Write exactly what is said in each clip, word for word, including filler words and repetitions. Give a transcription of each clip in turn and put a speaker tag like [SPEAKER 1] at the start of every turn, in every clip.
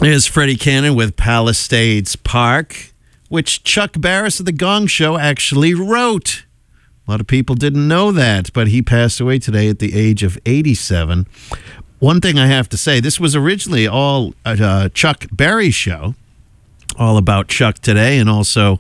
[SPEAKER 1] Here's Freddie Cannon with Palisades Park, which Chuck Barris of The Gong Show actually wrote. A lot of people didn't know that, but he passed away today at the age of eighty-seven. One thing I have to say, this was originally all a uh, Chuck Berry show, all about Chuck today, and also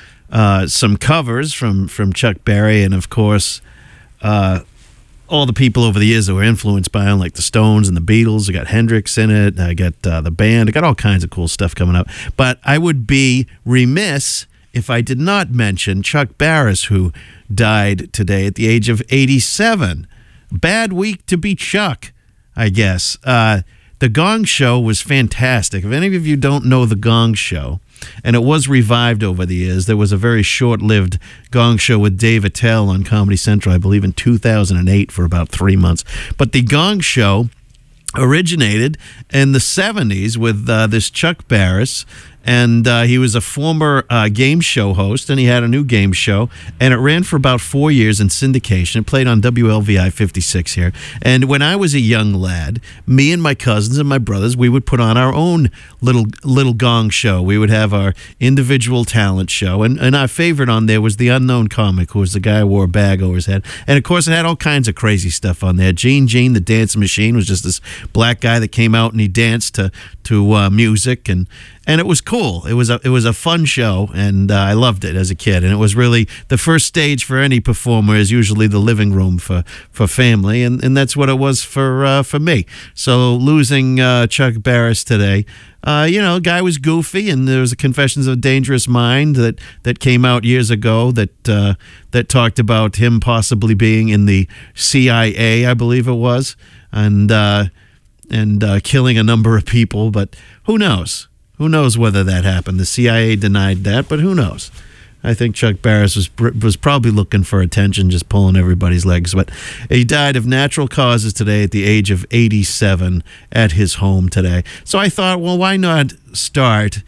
[SPEAKER 1] uh, some covers from, from Chuck Berry, and of course, uh, all the people over the years that were influenced by him, like the Stones and the Beatles. I got Hendrix in it. I got uh, the band. I got all kinds of cool stuff coming up. But I would be remiss if I did not mention Chuck Barris, who died today at the age of eighty-seven. Bad week to be Chuck, I guess. Uh, the Gong Show was fantastic. If any of you don't know The Gong Show, and it was revived over the years, there was a very short-lived Gong Show with Dave Attell on Comedy Central, I believe in two thousand eight for about three months. But The Gong Show originated in the seventies with uh, this Chuck Barris, and uh, he was a former uh, game show host, and he had a new game show, and it ran for about four years in syndication. It played on W L V I fifty-six here. And when I was a young lad, me and my cousins and my brothers, we would put on our own little little Gong Show. We would have our individual talent show, and, and our favorite on there was the Unknown Comic, who was the guy who wore a bag over his head. And, of course, it had all kinds of crazy stuff on there. Gene Gene, the Dance Machine, was just this black guy that came out and he danced to, to uh, music, and And it was cool. It was a it was a fun show, and uh, I loved it as a kid. And it was really the first stage for any performer is usually the living room for, for family, and, and that's what it was for uh, for me. So losing uh, Chuck Barris today, uh, you know, guy was goofy, and there was a Confessions of a Dangerous Mind that, that came out years ago that uh, that talked about him possibly being in the C I A, I believe it was, and uh, and uh, killing a number of people. But who knows? Who knows whether that happened? The C I A denied that, but who knows? I think Chuck Barris was was probably looking for attention, just pulling everybody's legs. But he died of natural causes today at the age of eighty-seven at his home today. So I thought, well, why not start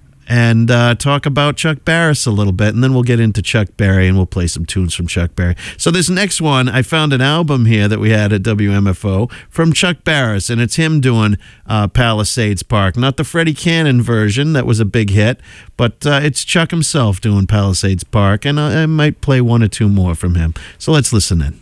[SPEAKER 1] and uh, talk about Chuck Barris a little bit, and then we'll get into Chuck Berry, and we'll play some tunes from Chuck Berry. So this next one, I found an album here that we had at W M F O from Chuck Barris, and it's him doing uh, Palisades Park. Not the Freddie Cannon version that was a big hit, but uh, it's Chuck himself doing Palisades Park, and I, I might play one or two more from him. So let's listen in.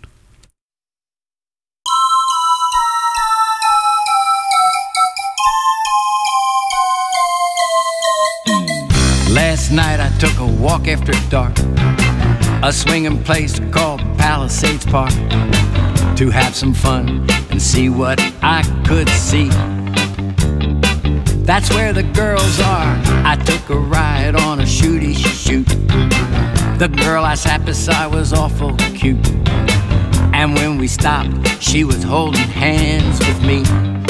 [SPEAKER 2] Last night I took a walk after dark, a swinging place called Palisades Park, to have some fun and see what I could see. That's where the girls are. I took a ride on a shooty shoot. The girl I sat beside was awful cute, and when we stopped, she was holding hands with me.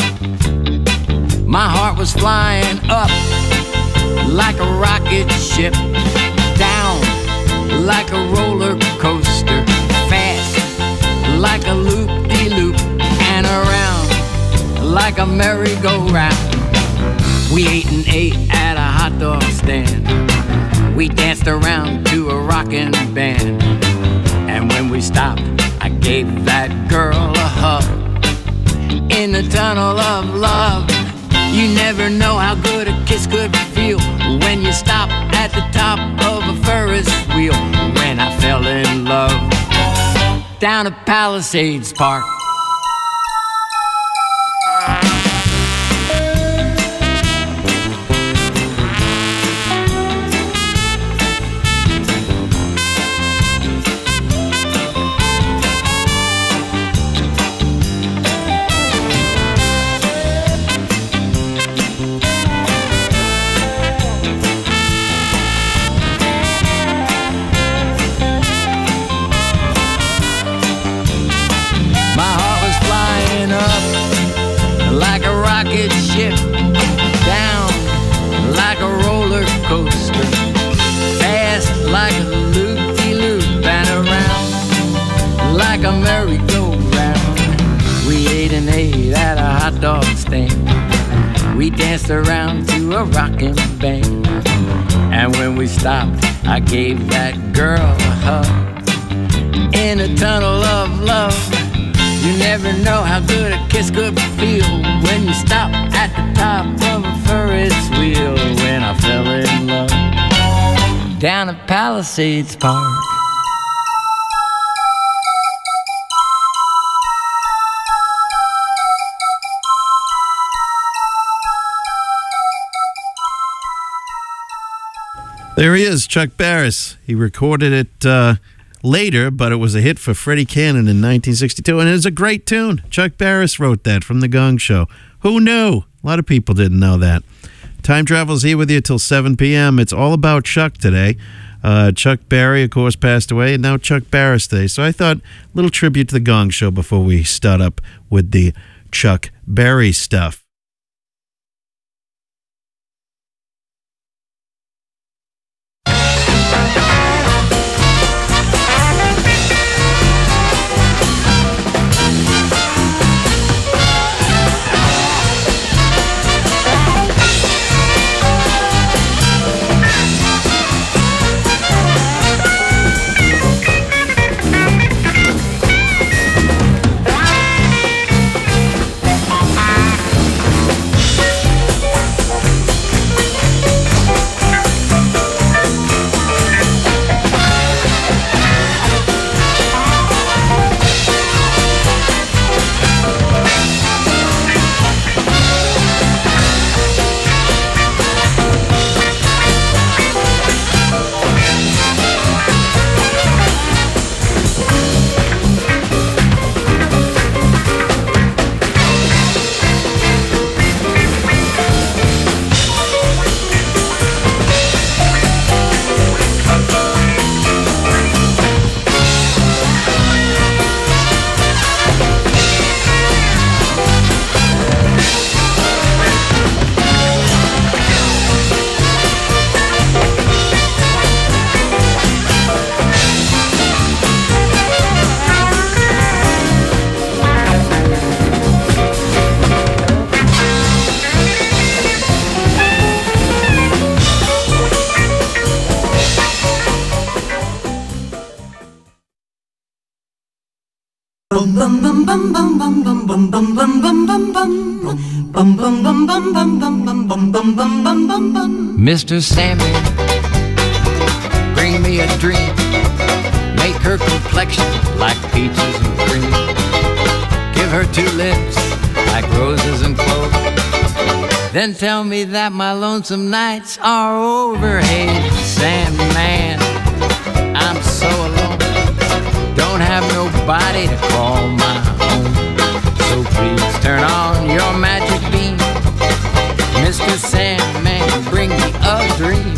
[SPEAKER 2] My heart was flying up like a rocket ship, down like a roller coaster, fast like a loop-de-loop, and around like a merry-go-round. We ate and ate at a hot dog stand. We danced around to a rockin' band, and when we stopped, I gave that girl a hug in the tunnel of love. You never know how good a kiss could feel when you stop at the top of a Ferris wheel. When I fell in love down at Palisades Park. Ship down like a roller coaster, fast like a loop-de-loop, and around like a merry-go-round. We ate and ate at a hot dog stand. We danced around to a rockin' band, and when we stopped, I gave that girl a hug in a tunnel of love. You never know how good a kiss could feel when you stop at the top of a furry Palisades Park.
[SPEAKER 1] There he is, Chuck Barris. He recorded it uh, later, but it was a hit for Freddie Cannon in nineteen sixty-two, and it was a great tune. Chuck Barris wrote that from The Gong Show. Who knew? A lot of people didn't know that. Time Travel's here with you till seven p.m. It's all about Chuck today. Uh, Chuck Berry, of course, passed away, and now Chuck Barris Day. So I thought a little tribute to The Gong Show before we start up with the Chuck Berry stuff.
[SPEAKER 2] Mister Sandman, bring me a dream. Make her complexion like peaches and cream. Give her two lips like roses and clover. Then tell me that my lonesome nights are over. Hey, Sandman, I'm so alone. Don't have nobody to call my own. So please turn on your magic beam. Mister Sandman, bring me a dream.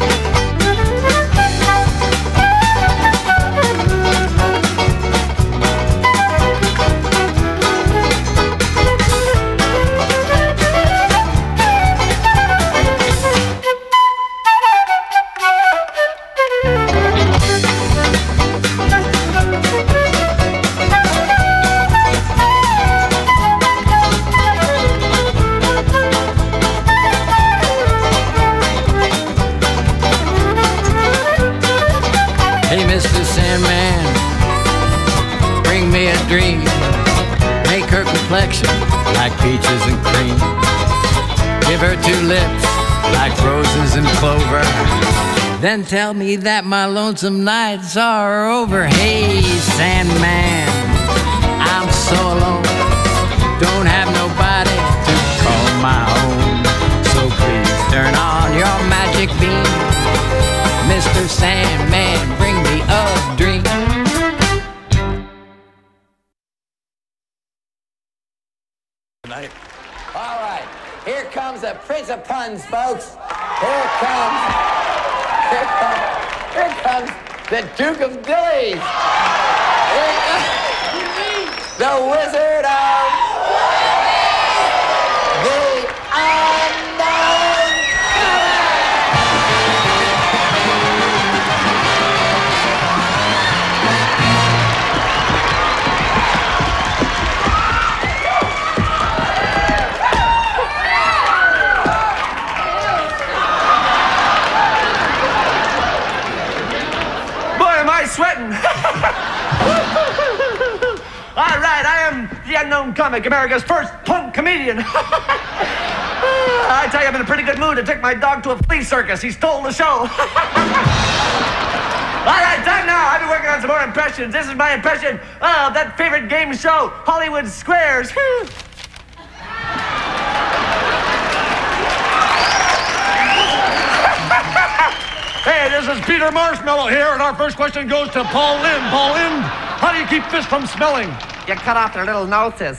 [SPEAKER 2] Hey, Mister Sandman, bring me a dream. Make her complexion like peaches and cream. Give her two lips like roses and clover. Then tell me that my lonesome nights are over. Hey, Sandman, I'm so alone. Don't have nobody to call my own. So please turn on your magic beam. Mister Sandman, bring me a dream.
[SPEAKER 3] All right, here comes the Prince of Puns, folks. Here comes, here comes, here comes the Duke of Dillies. Here comes the Wizard of the Unknown.
[SPEAKER 4] Sweating. All right, I am the Unknown Comic, America's first punk comedian. I tell you, I'm in a pretty good mood to take my dog to a flea circus. He stole the show. All right, time now. I've been working on some more impressions. This is my impression of that favorite game show, Hollywood Squares. Hey, this is Peter Marshmallow here, and our first question goes to Paul Lynde. Paul Lynde, how do you keep fish from smelling?
[SPEAKER 3] You cut off their little noses.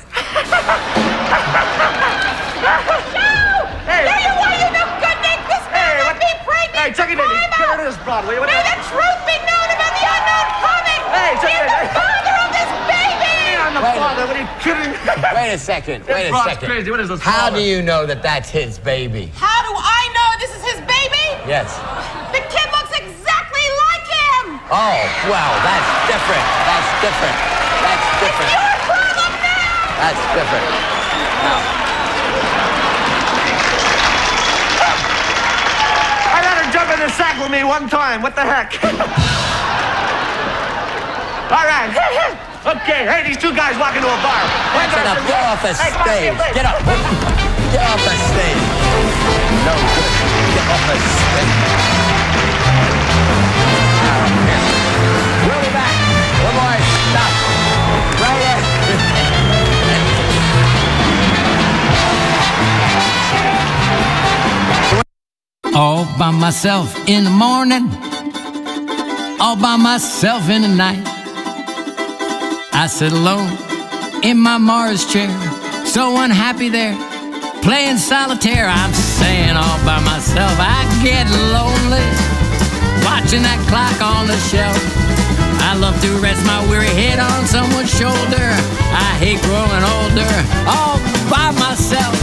[SPEAKER 4] Hey,
[SPEAKER 5] There you are, you no good Nick. This man
[SPEAKER 4] Hey,
[SPEAKER 5] let
[SPEAKER 4] what-
[SPEAKER 5] me pregnant.
[SPEAKER 4] hey, Chucky baby,
[SPEAKER 5] Time
[SPEAKER 4] get
[SPEAKER 5] out.
[SPEAKER 4] rid of this Broadway. What
[SPEAKER 5] May the truth be known about the unknown comic.
[SPEAKER 4] Hey,
[SPEAKER 5] He
[SPEAKER 4] Chucky
[SPEAKER 5] is
[SPEAKER 4] baby.
[SPEAKER 5] the father of this baby.
[SPEAKER 4] I'm the
[SPEAKER 3] Wait a
[SPEAKER 4] father. What are you kidding?
[SPEAKER 3] Wait a second. Wait a
[SPEAKER 4] Brock's
[SPEAKER 3] second.
[SPEAKER 4] crazy. What is this?
[SPEAKER 3] How
[SPEAKER 4] father?
[SPEAKER 3] do you know that that's his baby?
[SPEAKER 5] How do I know this is his baby?
[SPEAKER 3] Yes.
[SPEAKER 5] The kid looks exactly like him.
[SPEAKER 3] Oh, well, that's different. That's different. That's different.
[SPEAKER 5] Your problem now.
[SPEAKER 3] That's different. Now,
[SPEAKER 4] I let her jump in the sack with me one time. What the heck? All right. Okay. Hey, these two guys walk into a bar. One
[SPEAKER 3] that's
[SPEAKER 4] guy
[SPEAKER 3] enough.
[SPEAKER 4] says,
[SPEAKER 3] Get off the
[SPEAKER 4] "Hey, come on,
[SPEAKER 3] stage.
[SPEAKER 4] please."
[SPEAKER 3] Get up. Get off the stage. No good. Get off the stage. Now, here. We'll be back. One more stop. Right there.
[SPEAKER 2] All by myself in the morning, all by myself in the night. I sit alone in my Mars chair, so unhappy there, playing solitaire. I'm saying all by myself, I get lonely, watching that clock on the shelf. I love to rest my weary head on someone's shoulder. I hate growing older, all by myself.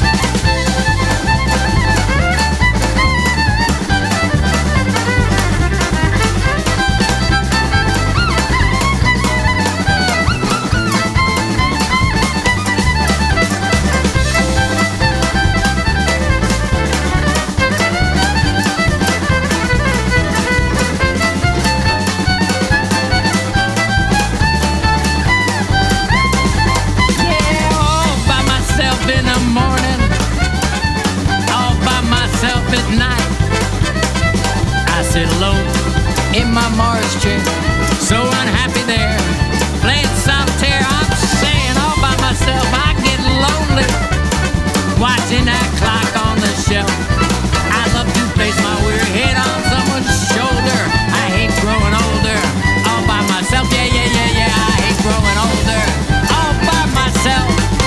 [SPEAKER 2] Yeah, all by myself in the morning, all by myself at night. I sit alone in my Mars chair, so unhappy there, playing solitaire. I'm saying all by myself, I get lonely, watching that clock on the shelf. I love to place my weary head on someone's shoulder. I hate growing older, all by myself. Yeah, yeah, yeah, yeah, I hate growing older, all by myself.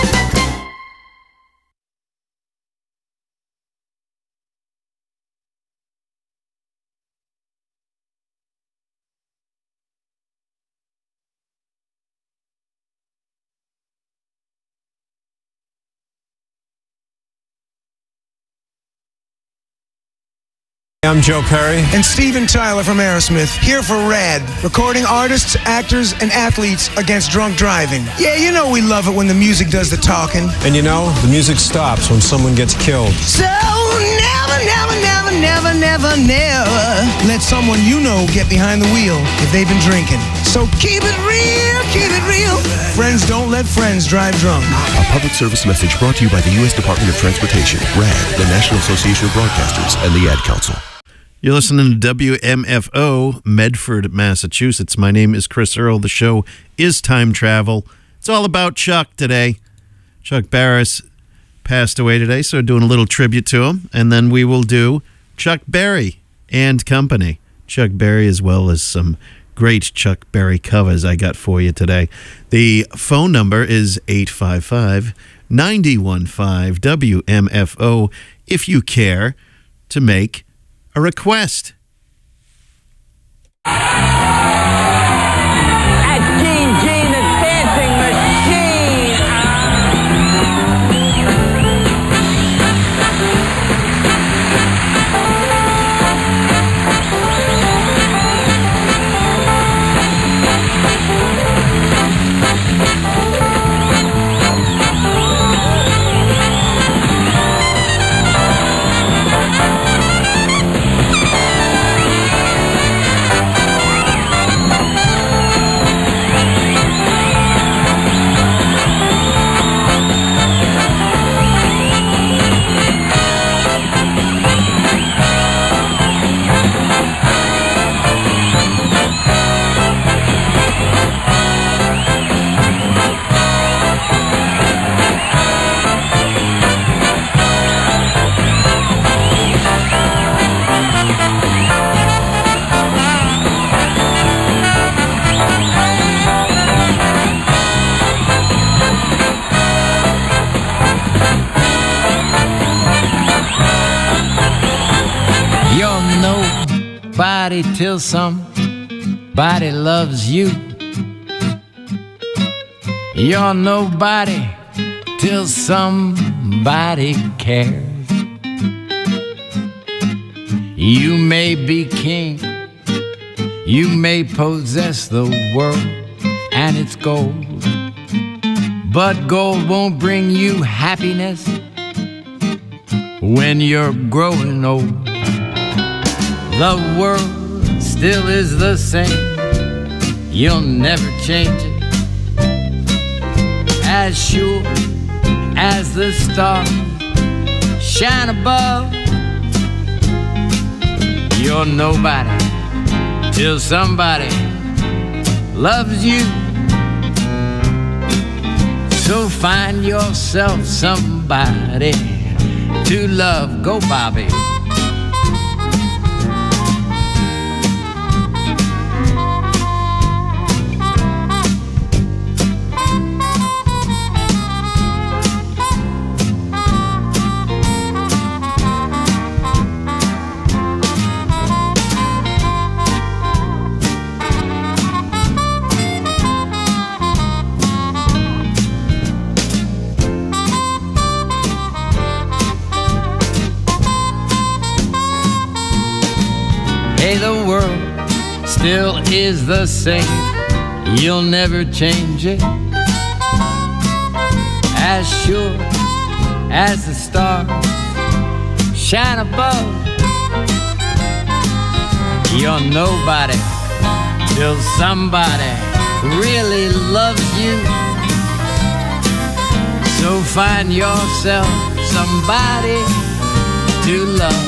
[SPEAKER 6] I'm Joe Perry.
[SPEAKER 7] And Steven Tyler from Aerosmith, here for RAD, recording artists, actors, and athletes against drunk driving. Yeah, you know we love it when the music does the talking.
[SPEAKER 6] And you know, the music stops when someone gets killed.
[SPEAKER 7] So never, never, never, never, never, never let someone you know get behind the wheel if they've been drinking. So keep it real, keep it real. Friends don't let friends drive drunk.
[SPEAKER 8] A public service message brought to you by the U S Department of Transportation, RAD, the National Association of Broadcasters, and the Ad Council.
[SPEAKER 1] You're listening to W M F O, Medford, Massachusetts. My name is Chris Earl. The show is Time Travel. It's all about Chuck today. Chuck Barris passed away today, so we're doing a little tribute to him. And then we will do Chuck Berry and company. Chuck Berry, as well as some great Chuck Berry covers I got for you today. The phone number is eight five five, nine one five, W M F O if you care to make a request.
[SPEAKER 2] At Gene Gene, the dancing machine. nobody till somebody loves you. You're nobody till somebody cares. You may be king, you may possess the world and its gold, but gold won't bring you happiness when you're growing old. The world still is the same, you'll never change it. As sure as the stars shine above, you're nobody till somebody loves you. So find yourself somebody to love. Go, Bobby. Hey, the world still is the same, you'll never change it. As sure as the stars shine above, you're nobody till somebody really loves you. So find yourself somebody to love.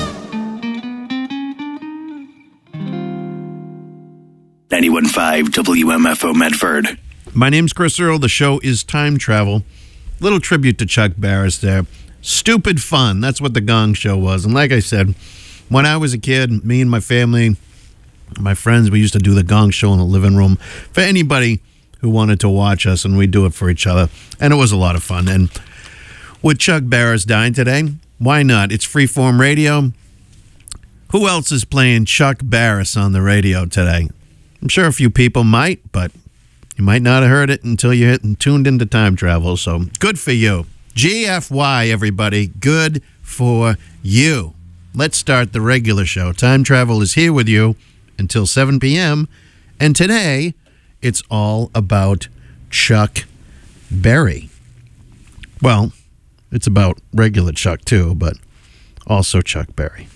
[SPEAKER 9] ninety-one point five W M F O Medford.
[SPEAKER 1] My name's Chris Earl. The show is Time Travel. Little tribute to Chuck Barris there. Stupid fun. That's what the Gong Show was. And like I said, when I was a kid, me and my family, my friends, we used to do the Gong Show in the living room for anybody who wanted to watch us, and we'd do it for each other. And it was a lot of fun. And with Chuck Barris dying today, why not? It's freeform radio. Who else is playing Chuck Barris on the radio today? I'm sure a few people might, but you might not have heard it until you hit and tuned into Time Travel. So good for you. G F Y, everybody. Good for you. Let's start the regular show. Time Travel is here with you until seven p.m. And today, it's all about Chuck Berry. Well, it's about regular Chuck too, but also Chuck Berry.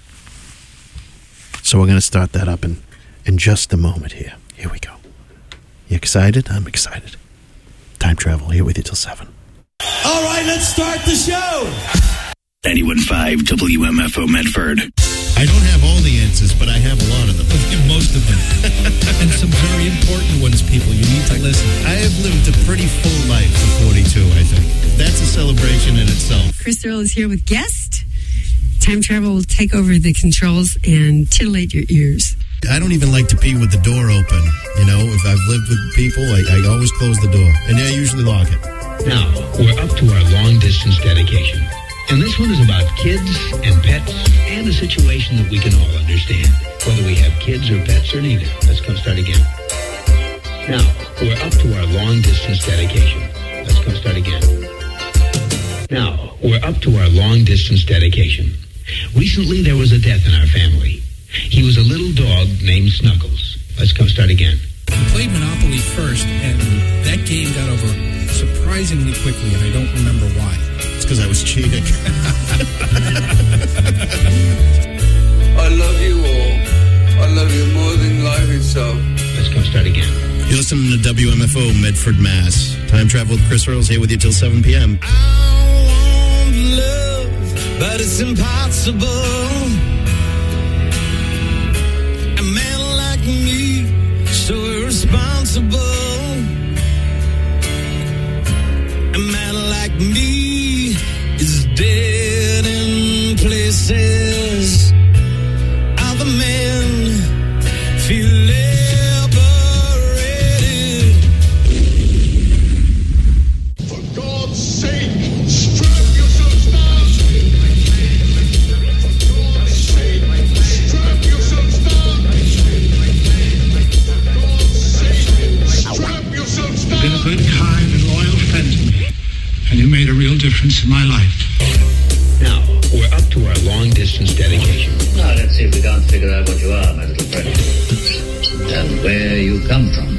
[SPEAKER 1] So we're going to start that up in In just a moment here. Here we go. You excited? I'm excited. Time Travel here with you till seven.
[SPEAKER 10] All right, let's start the show.
[SPEAKER 9] ninety-one point five W M F O Medford.
[SPEAKER 1] I don't have all the answers, but I have a lot of them.
[SPEAKER 10] Most of them. And some very important ones, people. You need to listen.
[SPEAKER 1] I have lived a pretty full life for forty-two, I think. That's a celebration in itself.
[SPEAKER 11] Chris Earl is here with guest. Time Travel will take over the controls and titillate your ears.
[SPEAKER 1] I don't even like to pee with the door open. You know, if I've lived with people, I, I always close the door. And I usually lock it.
[SPEAKER 12] Now, we're up to our long-distance dedication. And this one is about kids and pets and a situation that we can all understand. Whether we have kids or pets or neither. Let's come start again. Now, we're up to our long-distance dedication. Let's come start again. Now, we're up to our long-distance dedication. Recently, there was a death in our family. He was a little dog named Snuggles. Let's come start again.
[SPEAKER 10] We played Monopoly first, and that game got over surprisingly quickly, and I don't remember why.
[SPEAKER 1] It's because I was cheating.
[SPEAKER 13] I love you all. I love you more than life itself.
[SPEAKER 12] Let's come start again.
[SPEAKER 1] You're listening to W M F O Medford, Mass. Time Travel with Chris Earls here with you till seven p.m.
[SPEAKER 10] I want love, but it's impossible. Me, so irresponsible. A man like me is dead in places. Other men feel liberated.
[SPEAKER 4] For God's sake, strap yourselves down. For God's sake, strap yourselves down.
[SPEAKER 14] difference in my life.
[SPEAKER 12] Now, we're up to our long-distance dedication.
[SPEAKER 15] Now, let's see if we can't figure out what you are, my little friend. And where you come from.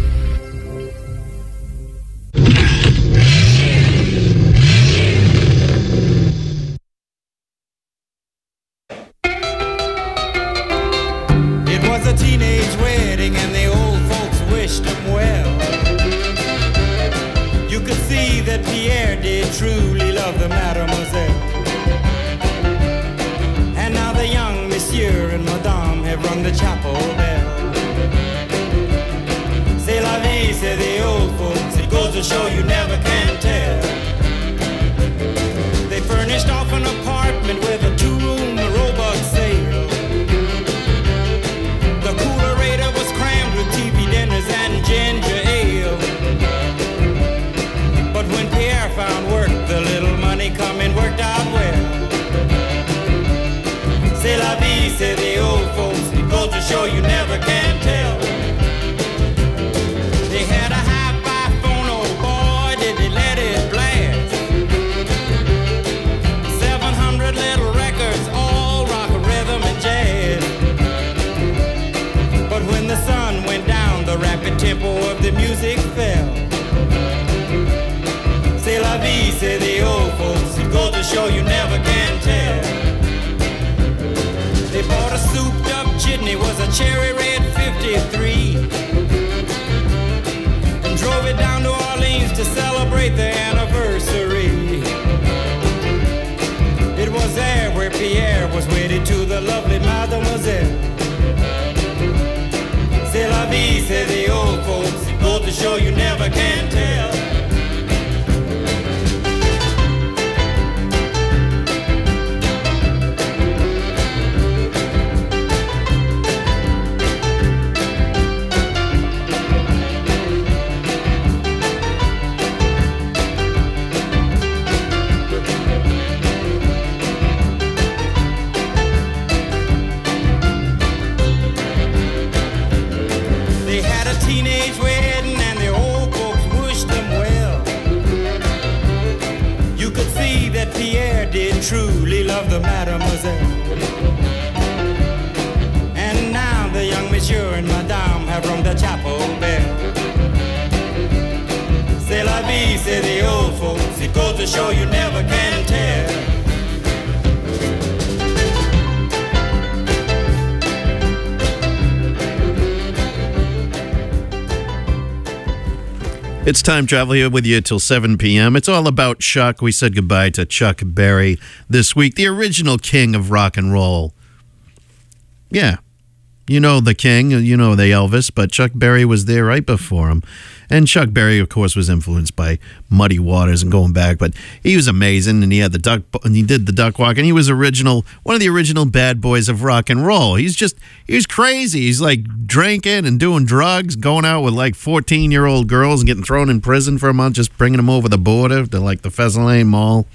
[SPEAKER 16] It was a teenage wedding and the old folks wished them well. You could see that Pierre did truly love the mademoiselle. And now the young monsieur and madame have rung the chapel bell. C'est la vie, say the old folks, it goes to show you never can tell. They furnished off an apartment with a two-room robot sale. The coolerator was crammed with T V dinners and ginger ale. But when Pierre found work, the little money coming worked out well. C'est la vie, say the old folks, it goes to show you never can tell. They had a hi-fi phone, oh boy, did they let it blast. seven hundred little records, all rock, rhythm, and jazz. But when the sun went down, the rapid tempo of the music fell. C'est la vie, say the old folks, it goes to show you never can tell. They bought a souped up jitney, was a cherry red fifty-three, and drove it down to Orleans to celebrate the anniversary. It was there where Pierre was wedded to the lovely mademoiselle. C'est la vie, say the old folks, it goes to show you never can tell. They had a teenage wedding and the old folks wished them well. You could see that Pierre did truly love the mademoiselle. And now the young monsieur and madame have rung the chapel bell. C'est la vie, say the old folks, it goes to show you never can tell.
[SPEAKER 1] It's time travel here with you till seven p.m. It's all about Chuck. We said goodbye to Chuck Berry this week, the original king of rock and roll. Yeah, you know the king, you know the Elvis, but Chuck Berry was there right before him. And Chuck Berry, of course, was influenced by Muddy Waters and going back, but he was amazing, and he had the duck, and he did the duck walk, and he was original, one of the original bad boys of rock and roll. He's just, he was crazy. He's like drinking and doing drugs, going out with like fourteen-year-old girls and getting thrown in prison for a month, just bringing them over the border to like the Pheasant Lane Mall.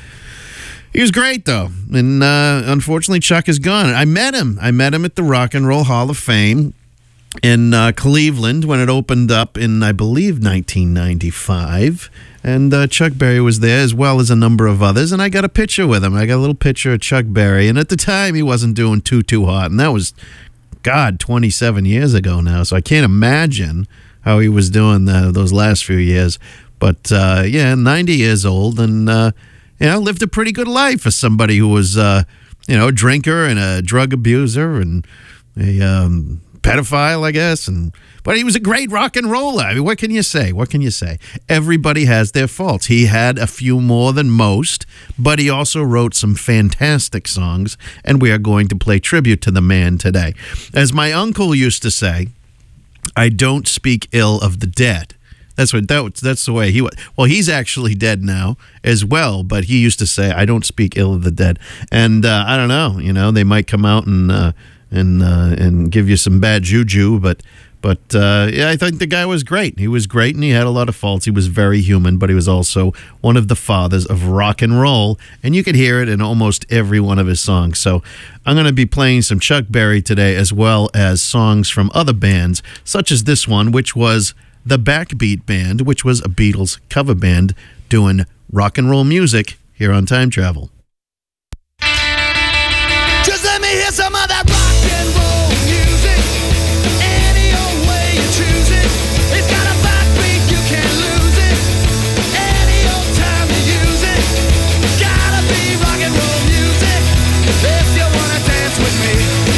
[SPEAKER 1] He was great, though, and uh, unfortunately, Chuck is gone. I met him. I met him at the Rock and Roll Hall of Fame in uh, Cleveland when it opened up in, I believe, nineteen ninety-five. And uh, Chuck Berry was there, as well as a number of others. And I got a picture with him. I got a little picture of Chuck Berry. And at the time, he wasn't doing too, too hot. And that was, God, twenty-seven years ago now. So I can't imagine how he was doing the, those last few years. But, uh, yeah, ninety years old. And, uh, you know, lived a pretty good life for somebody who was, uh, you know, a drinker and a drug abuser and a um, pedophile, I guess. And but he was a great rock and roller. I mean, what can you say? What can you say? Everybody has their faults. He had a few more than most, but he also wrote some fantastic songs, and we are going to play tribute to the man today. As my uncle used to say, I don't speak ill of the dead. That's what that, that's the way he was. Well, he's actually dead now as well, but he used to say, I don't speak ill of the dead. And uh, I don't know, you know, they might come out and uh, and uh, and give you some bad juju, but but uh, yeah, I think the guy was great. He was great, and he had a lot of faults. He was very human, but he was also one of the fathers of rock and roll, and you could hear it in almost every one of his songs. So I'm going to be playing some Chuck Berry today, as well as songs from other bands, such as this one, which was the Backbeat Band, which was a Beatles cover band doing rock and roll music here on Time Travel.
[SPEAKER 7] Just let me hear some of that rock and roll music. Any old way you choose it. It's got a backbeat, you can't lose it. Any old time you use it. Gotta be rock and roll music. If you wanna dance with me.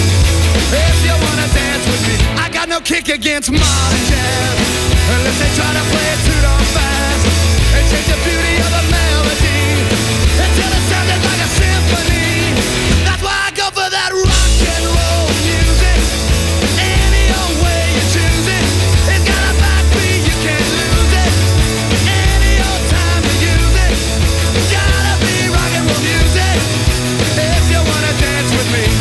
[SPEAKER 7] If you wanna dance with me. I got no kick against modern jazz. Unless they try to play it too darn fast. And change the beauty of the melody. Until it sounded like a symphony. That's why I go for that rock and roll music. Any old way you choose it. It's got a backbeat, you can't lose it. Any old time to use it. Gotta be rock and roll music. If you wanna dance with me.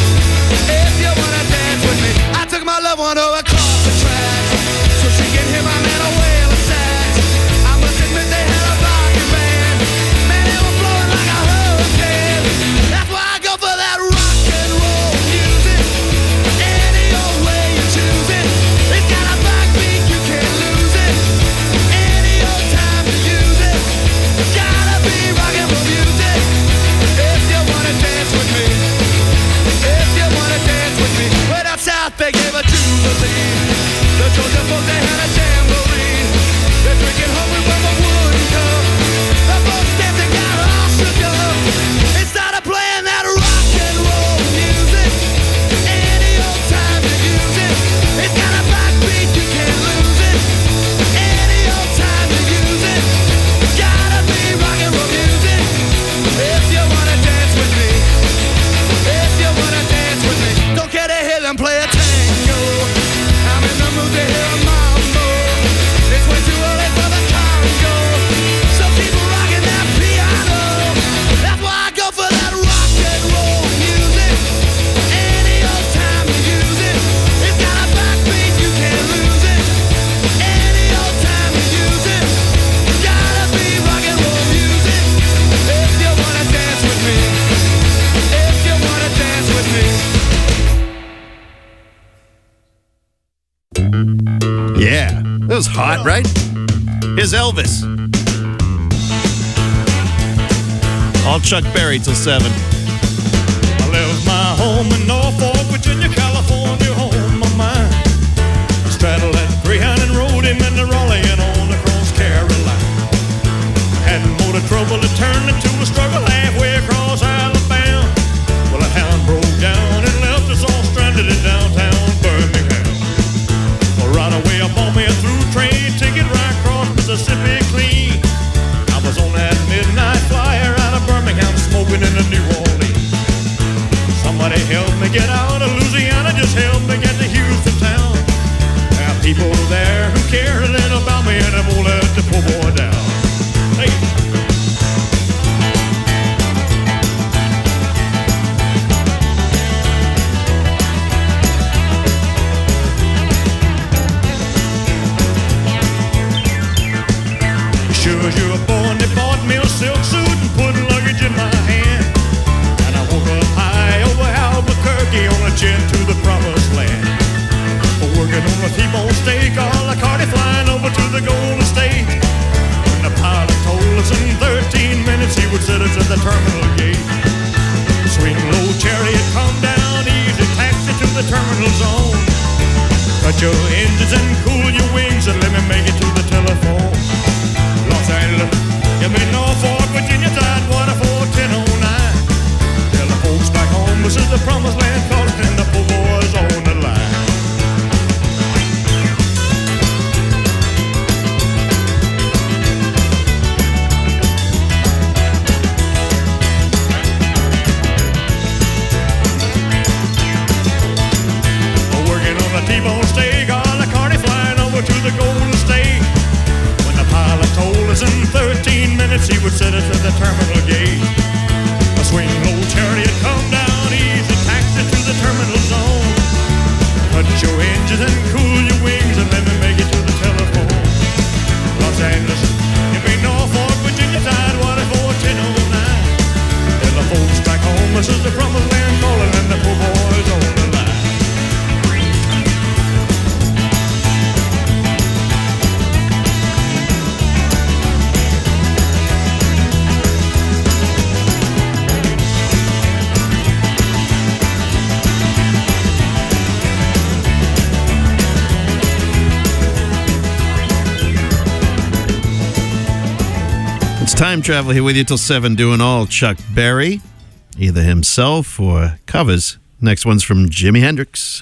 [SPEAKER 7] If you wanna dance with me. I took my loved one over across the tracks. So she can hear my man a wail of sax. I must admit they had a rockin' band. Man, it was blowing like a hurricane. That's why I go for that rock and roll music. Any old way you choose it. It's got a backbeat, you can't lose it. Any old time to use it. Gotta be rock and roll music. If you wanna dance with me. If you wanna dance with me. Way down south they gave a jubilee. The Georgia folks they had a jamboree. They're drinking homebrew from a wooden cup. The folks dancing got all shook up. It started playing that rock and roll music. Any old time you use it. It's got a backbeat, you can't lose it. Any old time you use it. Gotta be rock and roll music. If you wanna dance with me. If you wanna dance with me. Don't care to hear them play a tango. I'm in the mood to hear a mambo. It's way too early for the Congo. So keep rocking that piano. That's why I go for that rock and roll music. Any old time you use it. It's got a backbeat, you can't lose it. Any old time you use it. Gotta be rock and roll music. If you wanna dance with me. If you wanna dance with me.
[SPEAKER 1] Yeah, that was hot, right? Here's Elvis. All Chuck Berry till seven.
[SPEAKER 14] I left my home in Norfolk, Virginia, California, home of mine. Straddled that Greyhound and rode him into Raleigh and on across Carolina. Had more trouble to turn into a struggle halfway across Alabama. Well, a hound broke down and left us all stranded in downtown Birmingham. Well, right away I bought me a through train ticket right across Mississippi clean. I was on that midnight flyer out of Birmingham smoking in the New Orleans. Somebody help me get out of Louisiana, just help me get to Houston town. There are people there who care a little about me and they won't let the poor boy down. Hey. Sure as you're born, they bought me a silk suit and put luggage in my hand. And I woke up high over Albuquerque on a jet to the promised land. Working on a T-bone steak, a la carte flying over to the Golden State. When the pilot told us in thirteen minutes he would set us at the terminal gate. Swing low chariot, come down easy, taxi to the terminal zone. Cut your engines and cool your wings and let me make it to the telephone. Los Angeles, you mean Norfolk, Virginia, Tidewater, four ten oh nine. Tell the folks back home this is the promised land calling and the poor boys on the line. Working on a T-bone steak, a la carte flying over to the Golden State.
[SPEAKER 1] Time Travel here with you till seven, doing all Chuck Berry, either himself or covers. Next one's from Jimi Hendrix.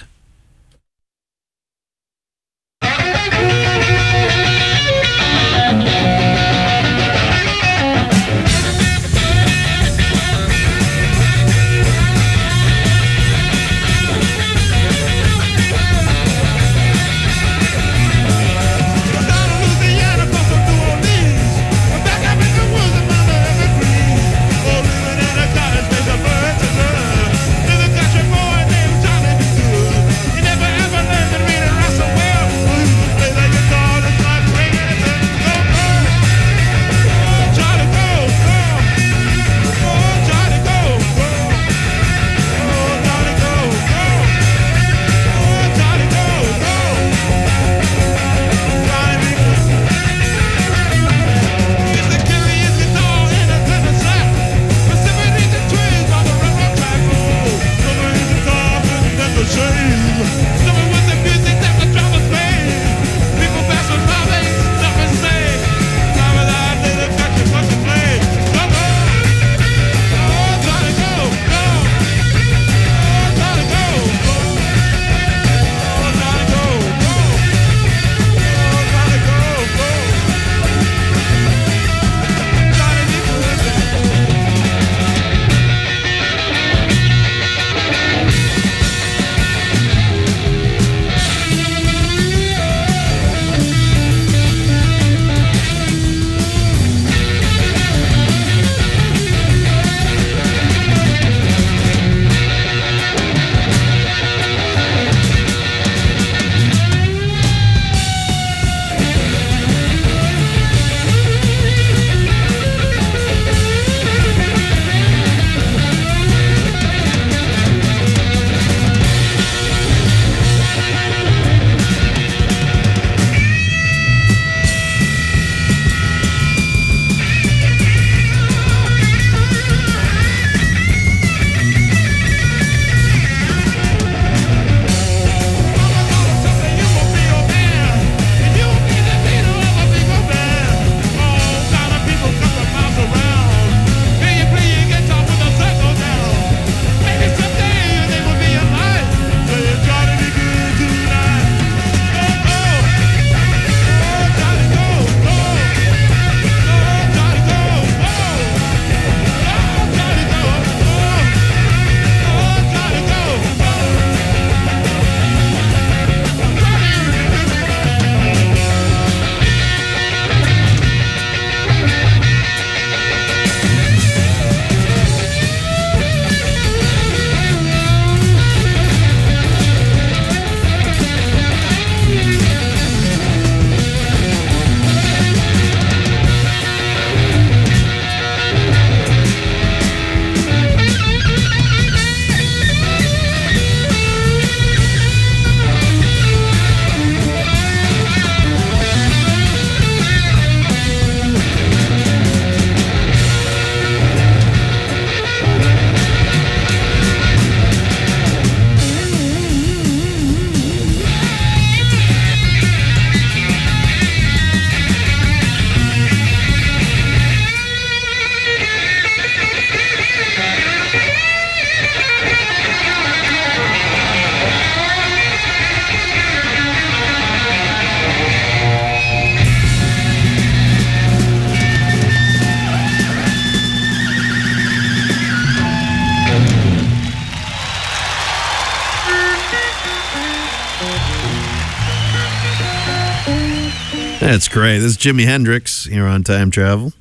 [SPEAKER 1] That's great. This is Jimi Hendrix here on Time Travel.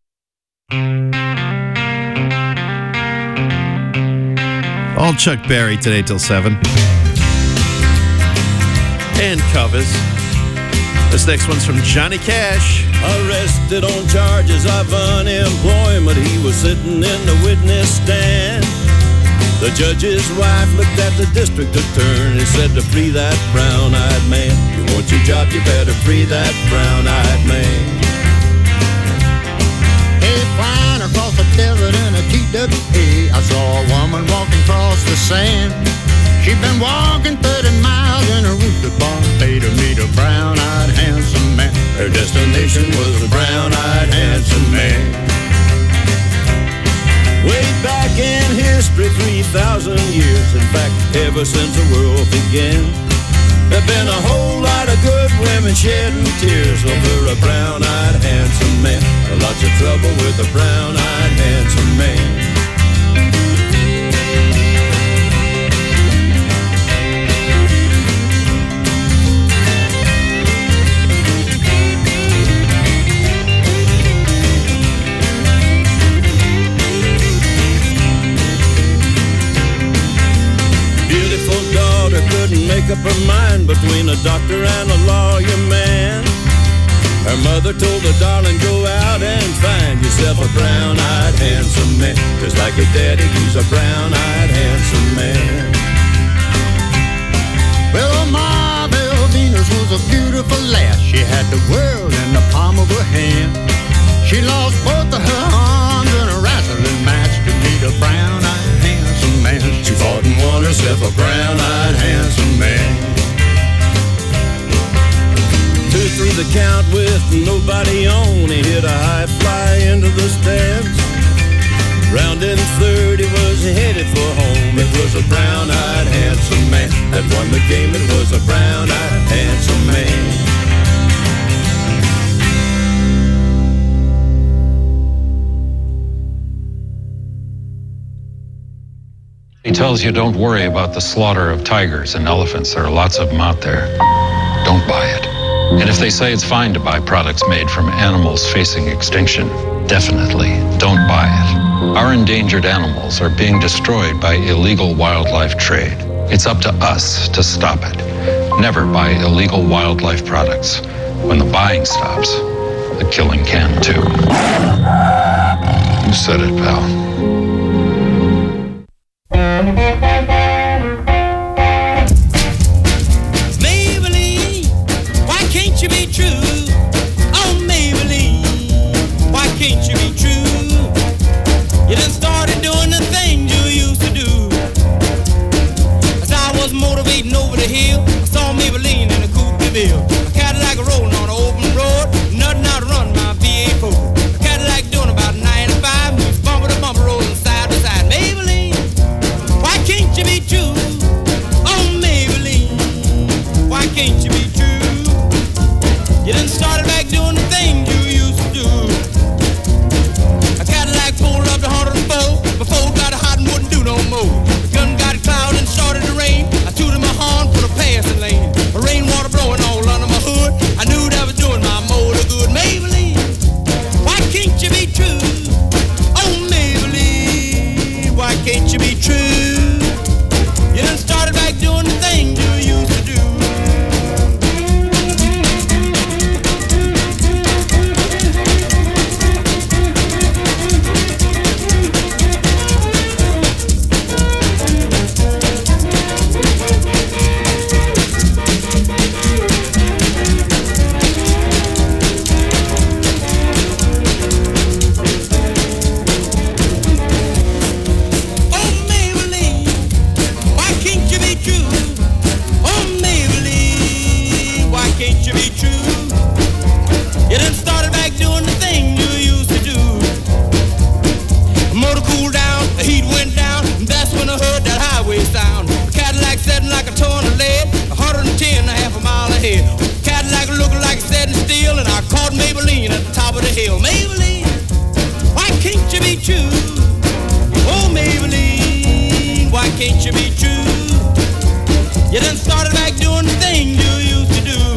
[SPEAKER 1] All Chuck Berry today till seven. And covers. This next one's from Johnny Cash.
[SPEAKER 17] Arrested on charges of unemployment. He was sitting in the witness stand. The judge's wife looked at the district attorney and said to free that brown-eyed man. You want your job, you better free that brown-eyed man.
[SPEAKER 18] Hey, flying across the desert in a T W A, I saw a woman walking across the sand. She'd been walking thirty miles in a rooster bar, paid to meet a brown-eyed handsome man.
[SPEAKER 17] Her destination was a brown-eyed handsome man. back in history three thousand years. In fact, ever since the world began, there've been a whole lot of good women shedding tears over a brown-eyed handsome man. Lots of trouble with a brown-eyed handsome man. Couldn't make up her mind between a doctor and a lawyer man. Her mother told her, darling, go out and find yourself a brown-eyed handsome man. Just like her daddy, he's a brown-eyed handsome man.
[SPEAKER 18] Well, Ma Belle Venus was a beautiful lass. She had the world in the palm of her hand. She lost both of her arms in a wrestling match to meet a brown-eyed handsome man.
[SPEAKER 17] She fought and won herself a brown-eyed handsome man. Two through the count with nobody on. He hit a high fly into the stands. Round in third, he was headed for home. It was a brown-eyed handsome man that won the game. It was a brown-eyed handsome man.
[SPEAKER 19] He tells you don't worry about the slaughter of tigers and elephants. There are lots of them out there. Don't buy it. And if they say it's fine to buy products made from animals facing extinction, definitely don't buy it. Our endangered animals are being destroyed by illegal wildlife trade. It's up to us to stop it. Never buy illegal wildlife products. When the buying stops, the killing can too. You said it, pal.
[SPEAKER 16] Maybelline, why can't you be true? Oh, Maybelline, why can't you be true? You done started doing the things you used to do. As I was motivating over the hill, I saw Maybelline in a coupe de ville. A Cadillac rolling on an open road, nothing out to run my V eight Ford. A Cadillac doing about ninety-five, moves bumper to bumper, rolling side to side. Maybelline, why can't you be true? Oh, Maybelline, why can't you be true? You done started back doing the things you used to do. A Cadillac pulled up to one oh four, before got hot and wouldn't do no more. The gun got cloud and started to rain. I tooted my horn for the passing lane. The rainwater blowing all under my hood. I knew that was doing my motor good. Maybelline, why can't you be true? Oh, Maybelline, why can't you be true? You done started back doing the things you used to do. Cadillac looking like it's setting still, and I caught Maybelline at the top of the hill. Maybelline, why can't you be true? Oh, Maybelline, why can't you be true? You done started back doing the things you used to do.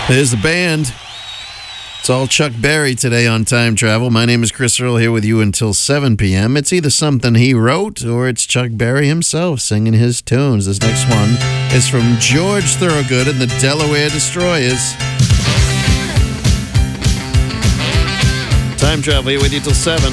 [SPEAKER 1] There's the band. It's all Chuck Berry today on Time Travel. My name is Chris Earl, here with you until seven p.m. It's either something he wrote or it's Chuck Berry himself singing his tunes. This next one is from George Thorogood and the Delaware Destroyers. Time Travel here with you till seven.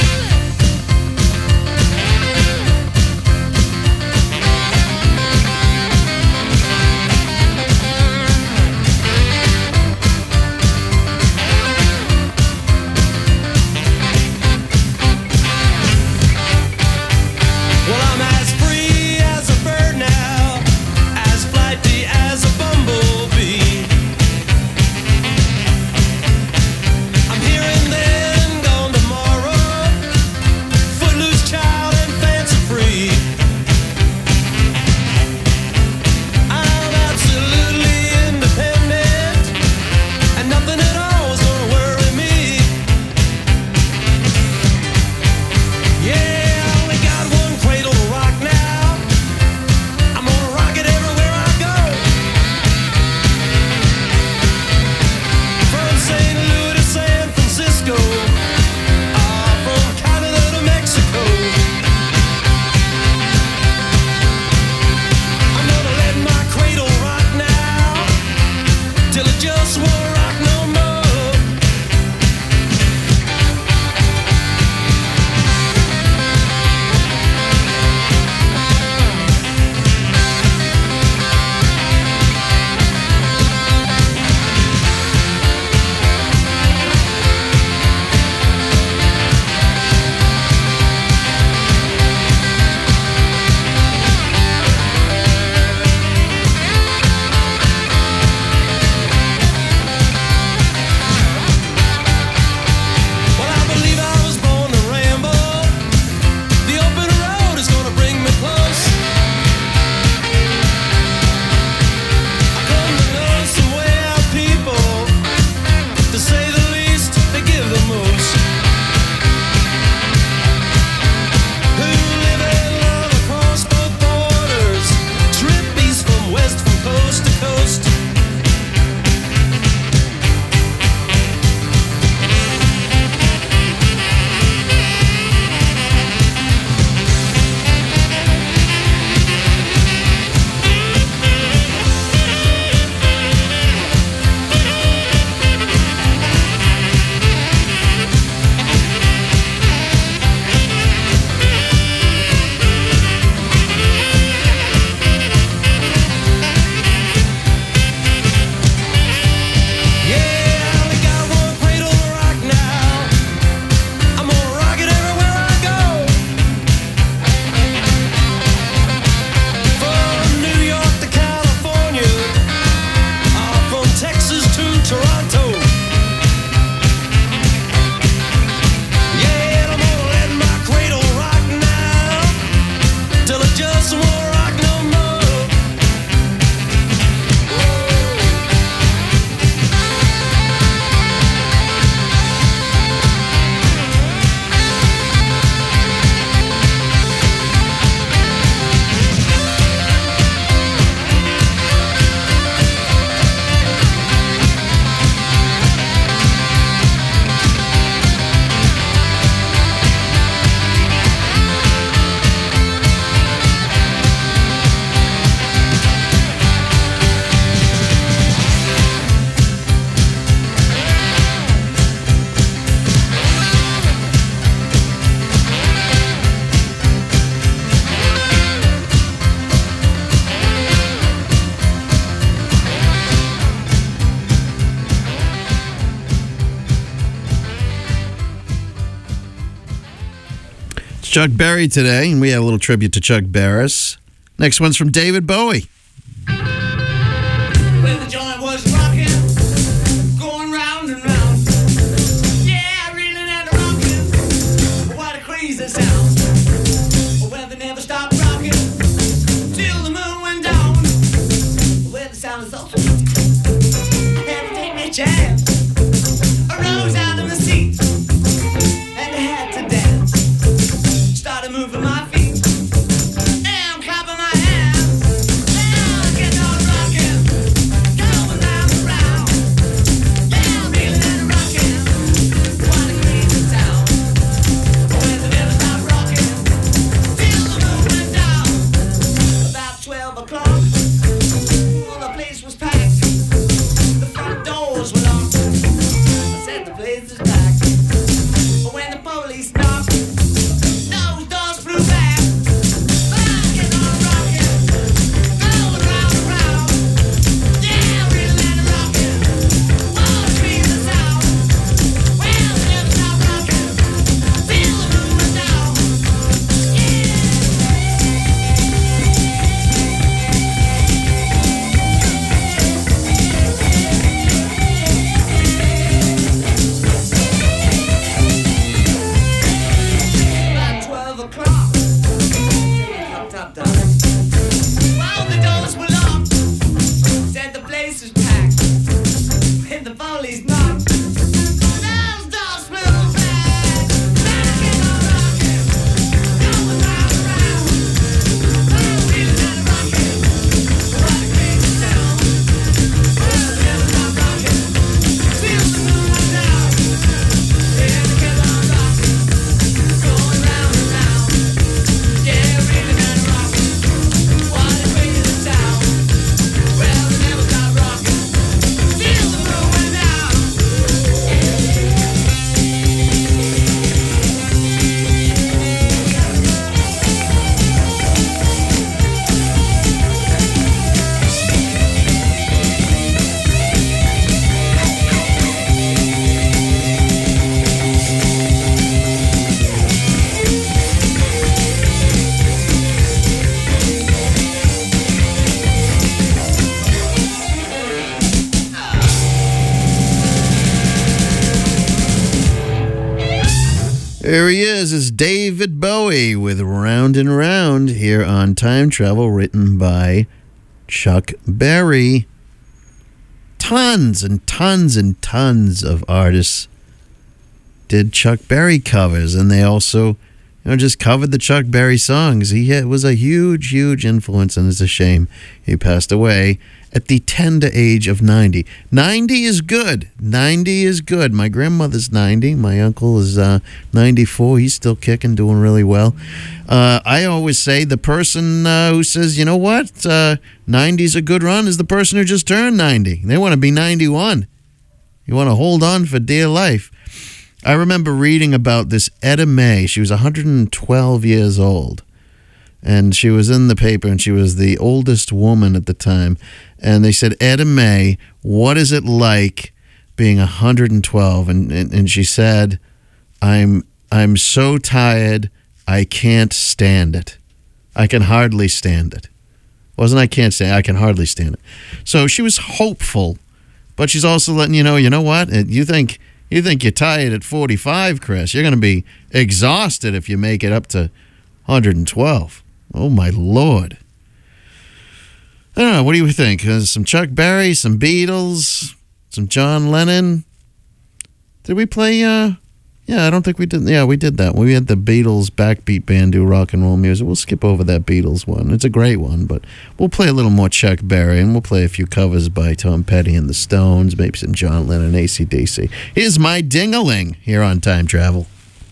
[SPEAKER 1] Chuck Berry today, and we have a little tribute to Chuck Barris. Next one's from David Bowie.
[SPEAKER 16] When the joint was rocking, going round and round. Yeah, reeling and rocking. What a crazy sound. When they never stopped rocking till the moon went down. Where the sound is so sweet. I had to take my chance. I rose out of the seat and I had to dance. Started moving my feet and clapping my hands. Now get on. When the police knocked, those doors flew back. Rockin' on rockin', roll around and round. Yeah, real and rockin', Wall Street the South. Well, never stop rockin', feel the movement down. About twelve o'clock, top, top, top. While the doors were locked, said the place was packed. When the police knocked, those doors flew back. Rockin' on rockin', going round and round. Oh, real and rockin', what a crazy sound. Well, never stop rockin', feel the movement down. Yeah, they kept on rockin', going round and round. Yeah, really and rockin', what a crazy sound. Well, they never stop rockin', feel the movement down.
[SPEAKER 1] There he is, is David Bowie with Round and Round here on Time Travel, written by Chuck Berry. Tons and tons and tons of artists did Chuck Berry covers, and they also, you know, just covered the Chuck Berry songs. He had, was a huge, huge influence, and it's a shame he passed away at the tender age of ninety. ninety is good. ninety is good. My grandmother's ninety. My uncle is uh, ninety-four. He's still kicking, doing really well. Uh, I always say the person uh, who says, you know what, uh, ninety's a good run is the person who just turned ninety. They want to be ninety-one. You want to hold on for dear life. I remember reading about this Etta May. She was one hundred twelve years old. And she was in the paper, and she was the oldest woman at the time. And they said, Etta May, what is it like being one hundred twelve? And, and, and she said, I'm I'm so tired, I can't stand it. I can hardly stand it. Wasn't I can't stand it, I can hardly stand it. So she was hopeful, but she's also letting you know, you know what? You think you think you're tired at forty-five, Chris. You're going to be exhausted if you make it up to one hundred twelve. Oh, my Lord. I don't know. What do you think? Uh, some Chuck Berry, some Beatles, some John Lennon. Did we play? Uh, yeah, I don't think we did. Yeah, we did that. We had the Beatles backbeat band do rock and roll music. We'll skip over that Beatles one. It's a great one, but we'll play a little more Chuck Berry, and we'll play a few covers by Tom Petty and the Stones, maybe some John Lennon, A C D C. Here's My Ding-a-Ling here on Time Travel.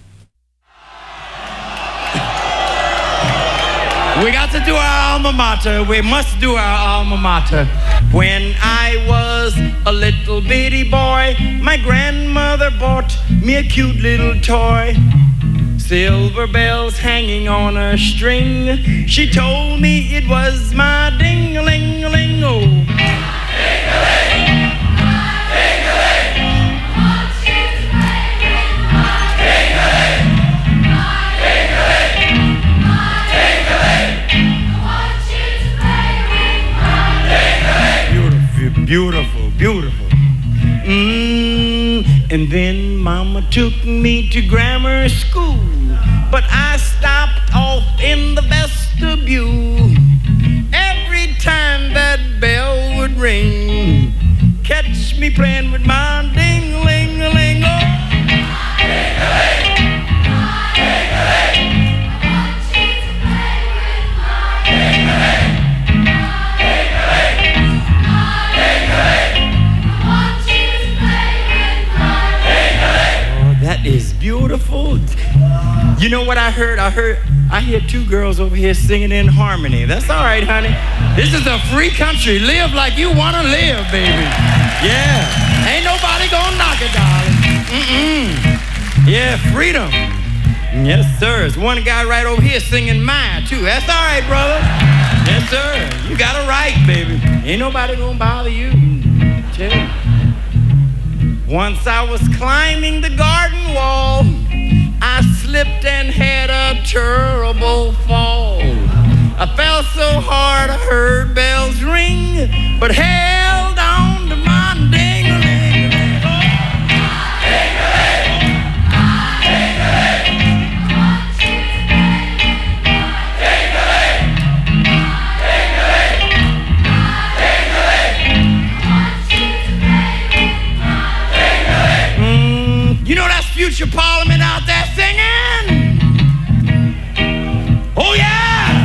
[SPEAKER 16] We got to do our alma mater. We must do our alma mater. When I was a little bitty boy, my grandmother bought me a cute little toy. Silver bells hanging on a string. She told me it was my ding-a-ling-a-ling. Oh. Ding-a-ling, ding-a-ling. Beautiful, beautiful. Mm, and then Mama took me to grammar school, but I stopped off in the vestibule. Every time that bell would ring, catch me playing with my ding-a-ling-a-ling. Oh. Ding-a-ling, ding-a-ling. That is beautiful. You know what I heard? I heard, I hear two girls over here singing in harmony. That's all right, honey. This is a free country. Live like you want to live, baby. Yeah. Ain't nobody gonna knock it, darling. Mm-mm. Yeah, freedom. Yes, sir. There's one guy right over here singing mine, too. That's all right, brother. Yes, sir. You got it right, baby. Ain't nobody gonna bother you. Tell you. Once I was climbing the garden wall, I slipped and had a terrible fall. I fell so hard I heard bells ring, but held on to my ding-a-ling. Mm, you know that's future Parliament out there singing? Oh, yeah!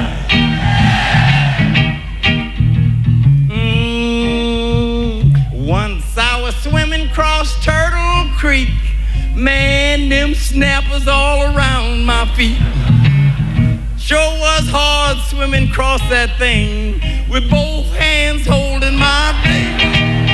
[SPEAKER 16] Swimming across Turtle Creek, man, them snappers all around my feet. Sure was hard swimming across that thing with both hands holding my thing.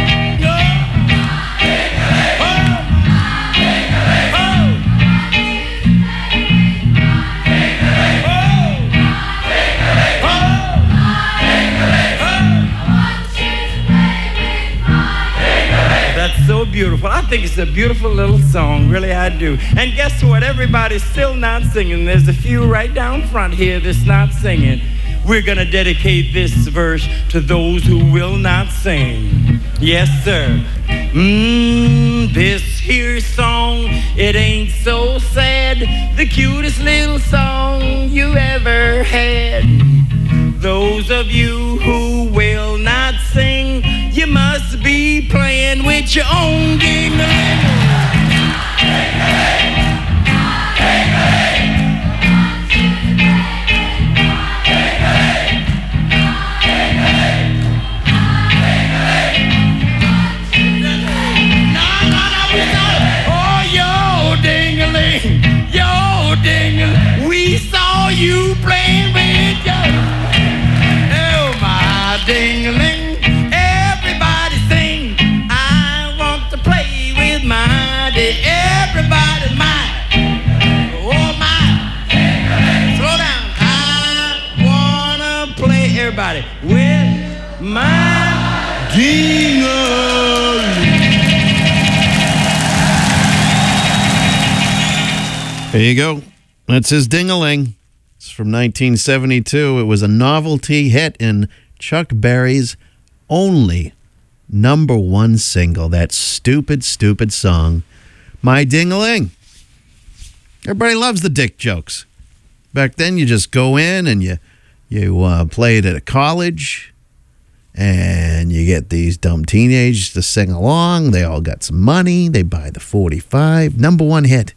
[SPEAKER 16] That's so beautiful. I think it's a beautiful little song. Really, I do. And guess what? Everybody's still not singing. There's a few right down front here that's not singing. We're going to dedicate this verse to those who will not sing. Yes, sir. Mmm, this here song, it ain't so sad. The cutest little song you ever had. Those of you who will not sing, you must be playing with your own ding-a-ling. Oh, yo, ding-a-ling, yo, ding-a-ling, we saw you playing with your, oh, my ding-a-ling. Everybody's mine. Oh, mine. Slow down. I wanna play, everybody, with my ding-a-ling.
[SPEAKER 1] There you go. That's his ding-a-ling. It's from nineteen seventy-two. It was a novelty hit in Chuck Berry's only number one single. That stupid, stupid song, My Ding-a-Ling. Everybody loves the dick jokes. Back then, you just go in and you you uh, play it at a college, and you get these dumb teenagers to sing along. They all got some money. They buy the forty-five. Number one hit.